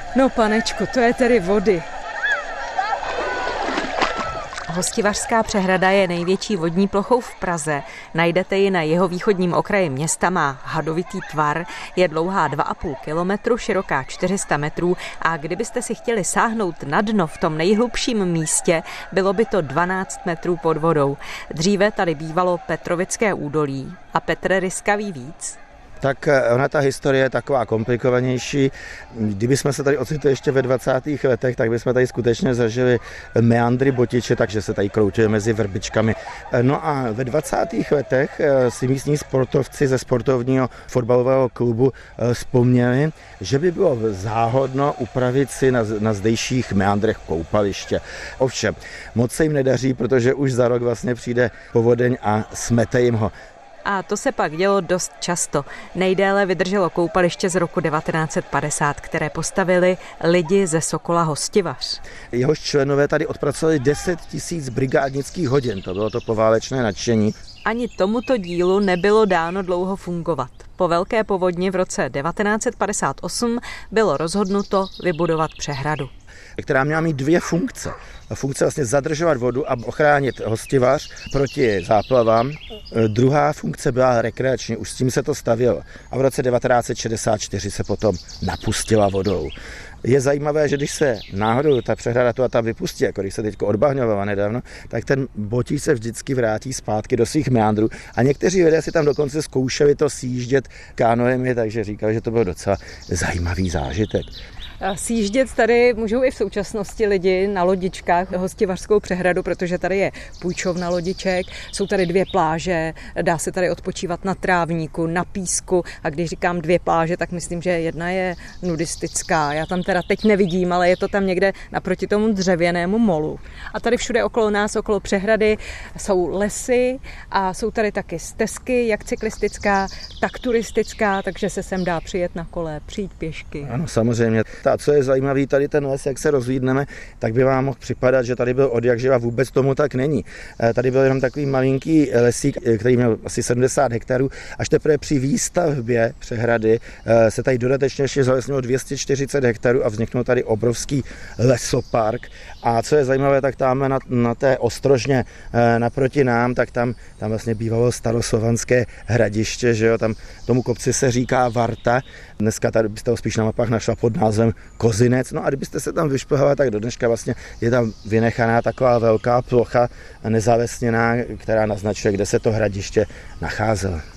No panečku, to je tedy vody. Hostivařská přehrada je největší vodní plochou v Praze. Najdete ji na jihovýchodním okraji města, má hadovitý tvar, je dlouhá 2,5 kilometru, široká 400 metrů a kdybyste si chtěli sáhnout na dno v tom nejhlubším místě, bylo by to 12 metrů pod vodou. Dříve tady bývalo Petrovické údolí a Petr Ryska ví víc. Tak ona ta historie je taková komplikovanější. Kdybychom se tady ocitli ještě ve 20. letech, tak bychom tady skutečně zažili meandry Botiče, takže se tady kroutili mezi vrbičkami. No a ve 20. letech si místní sportovci ze sportovního fotbalového klubu vzpomněli, že by bylo záhodno upravit si na zdejších meandrech koupaliště. Ovšem, moc se jim nedaří, protože už za rok vlastně přijde povodeň a smete jim ho. A to se pak dělo dost často. Nejdéle vydrželo koupaliště z roku 1950, které postavili lidi ze Sokola Hostivař. Jehož členové tady odpracovali 10 000 brigádnických hodin, to bylo to poválečné nadšení. Ani tomuto dílu nebylo dáno dlouho fungovat. Po velké povodni v roce 1958 bylo rozhodnuto vybudovat přehradu, která měla mít dvě funkce. Funkce vlastně zadržovat vodu a ochránit Hostivař proti záplavám. Druhá funkce byla rekreační, už s tím se to stavělo. A v roce 1964 se potom napustila vodou. Je zajímavé, že když se náhodou ta přehrada tu a tam vypustí, jako když se teď odbahňovala nedávno, tak ten Botíč se vždycky vrátí zpátky do svých meandrů. A někteří lidé si tam dokonce zkoušeli to sjíždět kánoemi, takže říkali, že to byl docela zajímavý zážitek. Sjíždět tady můžou i v současnosti lidi na lodičkách Hostivařskou přehradu, protože tady je půjčovna lodiček, jsou tady 2 pláže, dá se tady odpočívat na trávníku, na písku a když říkám 2 pláže, tak myslím, že jedna je nudistická. Já tam teda teď nevidím, ale je to tam někde naproti tomu dřevěnému molu. A tady všude okolo nás, okolo přehrady, jsou lesy a jsou tady taky stezky, jak cyklistická, tak turistická, takže se sem dá přijet na kole, přijít pěšky. Ano, samozřejmě. A co je zajímavý, tady ten les, jak se rozhlídneme, tak by vám mohl připadat, že tady byl odjakživa, vůbec tomu tak není. Tady byl jenom takový malinký lesík, který měl asi 70 hektarů, až teprve při výstavbě přehrady se tady dodatečně ještě zalesnilo 240 hektarů a vzniknul tady obrovský lesopark. A co je zajímavé, tak tam na té ostrožně naproti nám, tak tam vlastně bývalo staroslovanské hradiště, že jo, tam tomu kopci se říká Varta. Dneska tady byste ho spíš na mapách našla pod názvem Kozinec. No a kdybyste se tam vyšplhali, tak do dneška vlastně je tam vynechaná taková velká plocha nezalesněná, která naznačuje, kde se to hradiště nacházelo.